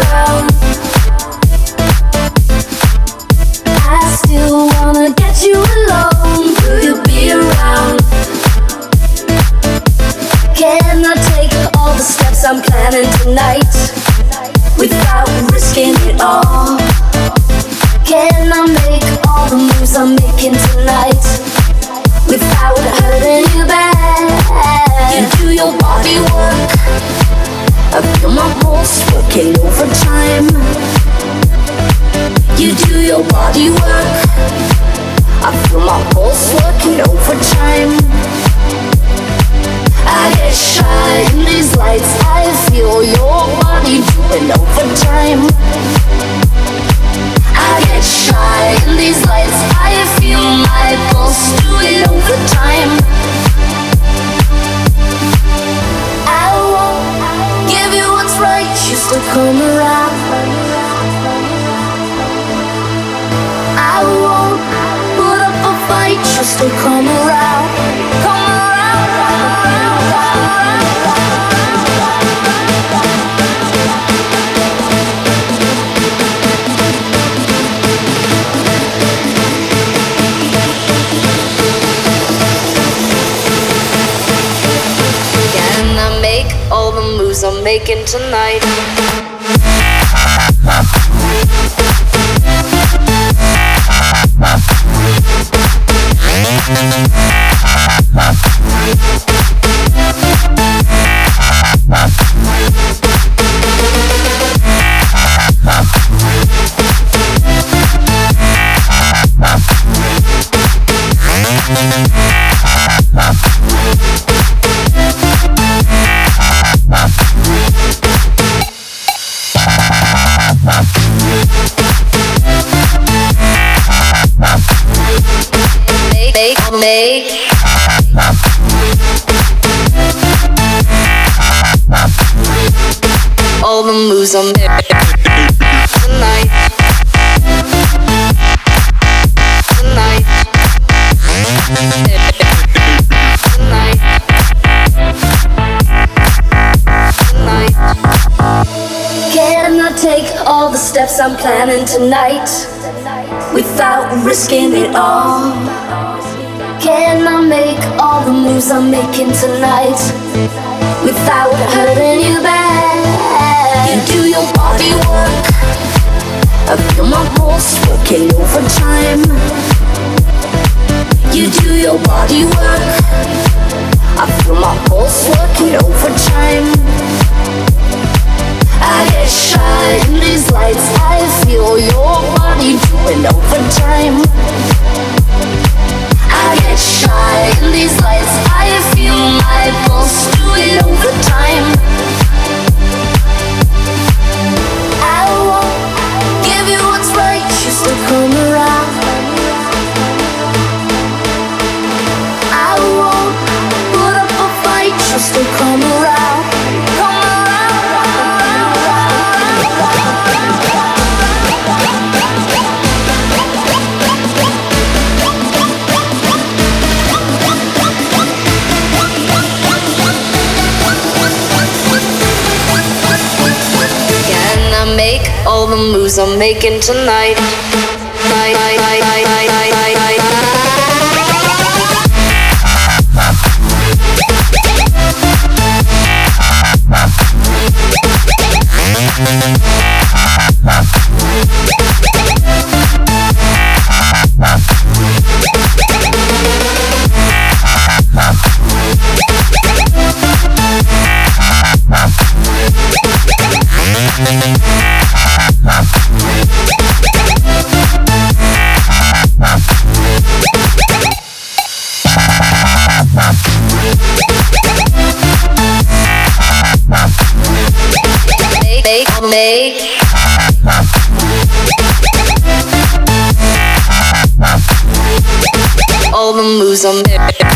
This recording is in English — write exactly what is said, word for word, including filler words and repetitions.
around. I still wanna get you alone. Will you be around? Can I take all the steps I'm planning tonight without risking it all? Can I make all the moves I'm making tonight without hurting you bad? You do your body work, I feel my pulse working overtime. You do your body work, I feel my pulse working overtime. I get shy in these lights, I feel your body doing overtime. I get shy in these lights, I feel my pulse doing overtime. I won't give you what's right, you still come around. I won't put up a fight, you still come around. Come around, come around, Can I make all the moves I'm making tonight? Make, make all the moves I'm making tonight. Tonight. Tonight. Tonight. Can I take all the steps I'm planning tonight without risking it all? Can I make all the moves I'm making tonight without hurting you bad? You do your body work, I feel my pulse working overtime. You do your body work, I feel my pulse working overtime. I get shy in these lights, I feel your body doing overtime. I get shy in these lights, I feel my pulse doing overtime. I won't give you what's right, you still come around. I won't put up a fight, you still come around. Come make all the moves I'm making tonight. Night, night, night, night, night, night, night, night. Make all the moves I'm making.